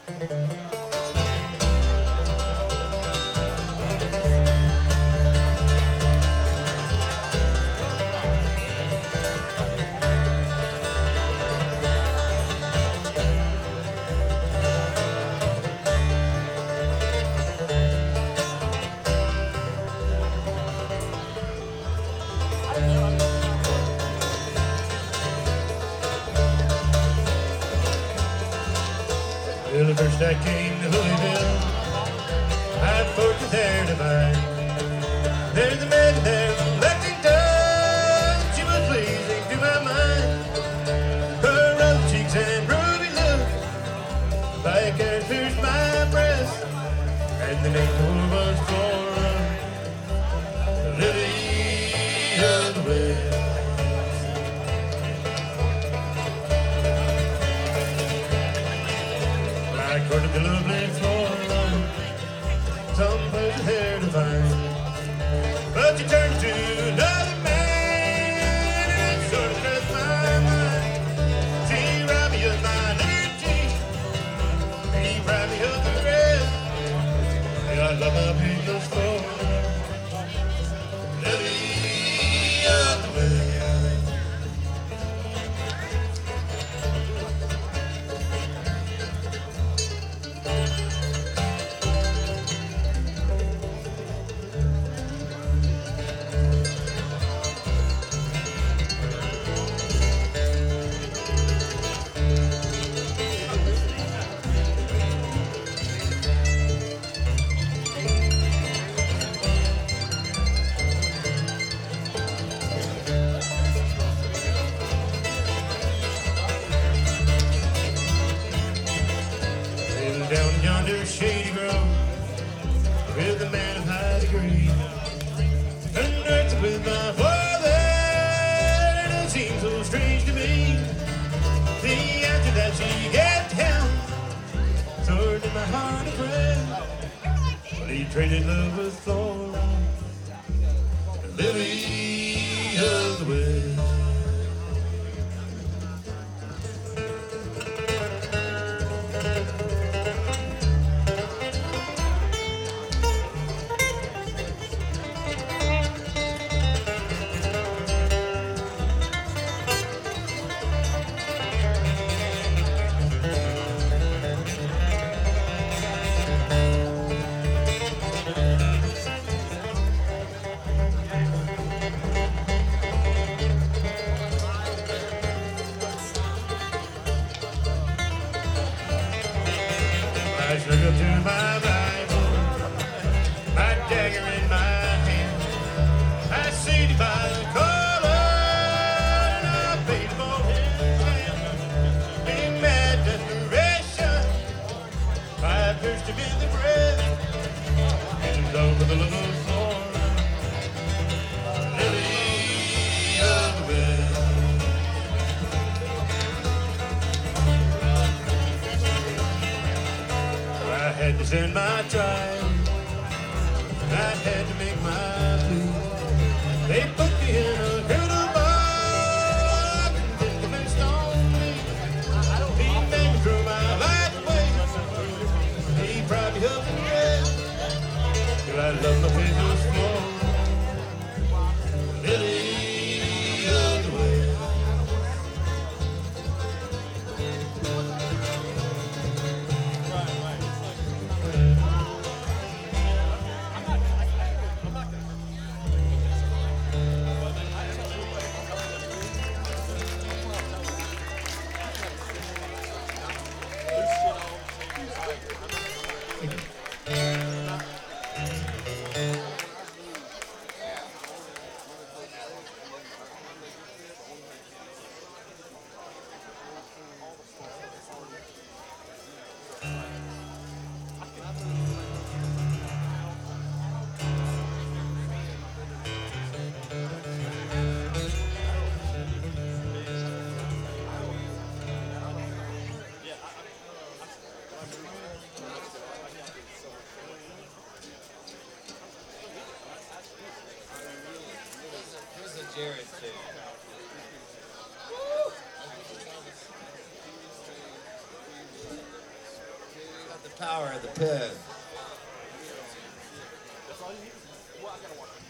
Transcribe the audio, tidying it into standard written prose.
Well, the first I came to Louisville, I forked the there divide. There's a man there from Lexington, she was pleasing to my mind. Her rough cheeks and ruby look, like as pierced my breast, and the name told was Flora, the lily of the west. I courted the lovely Flora, some places there to find, but she turned to another man, and it sort of crossed my mind. She robbed me of my liberty, he robbed me of the rest. Yeah, I love my people's Flora, lily of the west. Down yonder shady grove, with a man of high degree, unearthed with my father, and it seems so strange to me. The answer that she gave to him, soared in my heart of bread. But he traded love with Flora, the lily of the west. I snuck up to my Bible, my dagger in my hand. I see by the color, and I paid for his hand. In mad desperation, I pierced him in the breast, and in love with a little Flora, lily of the west. I had to send my trial, I had to make my plea. They put me in a criminal box and just commenced on me. He made me throw my life away, he brought me up and red, till I love my business floor, lily of the west. Jared too. Power of the Pig.